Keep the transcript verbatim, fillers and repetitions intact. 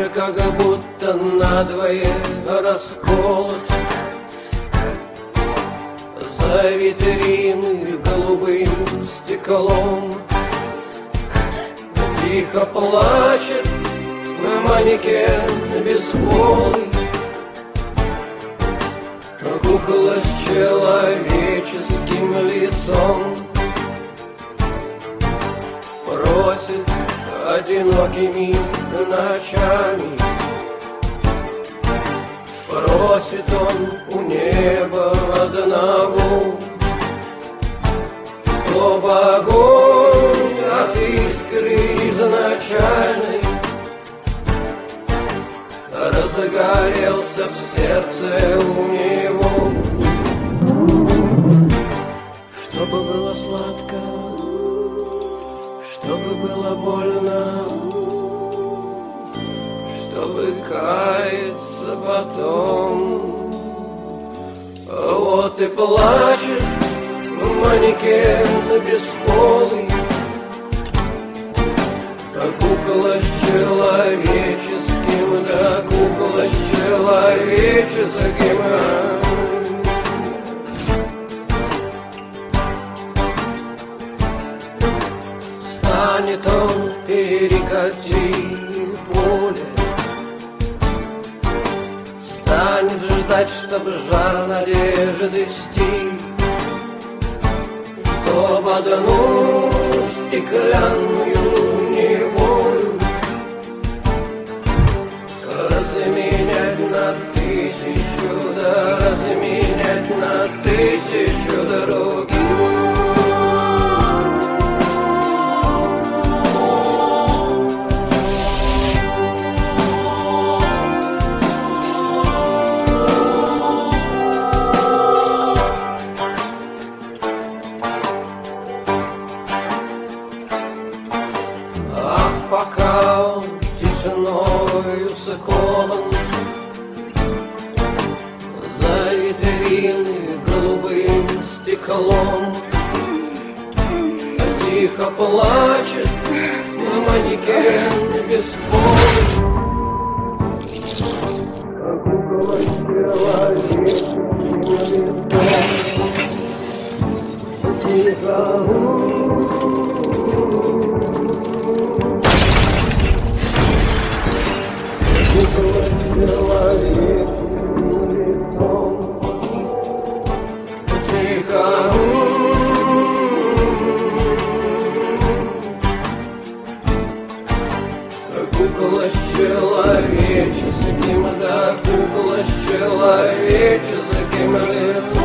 Мир как будто надвое расколот. За витрины голубым стеклом тихо плачет манекен бесполый, кукла с человеческим лицом. Просит одинокими ночами, просит он у неба одного, чтоб огонь от искры изначальной разгорелся в сердце у него. Чтобы было сладко, чтобы было больно, чтобы каяться потом. Вот и плачет манекен бесполый, кукла с человеческим, да кукла с человеческим. Станет он перекати поле, станет ждать, чтоб жар надежды стих, чтоб одну стеклянную неволю разменять на тысячу, да разменять на тысячу других. Пока он тишиною скован, за витрины голубым стеклом тихо плачет манекен бесполый, кукла с человеческим лицом. Тихо кукла с человеческим, да кукла с человеческим лицом.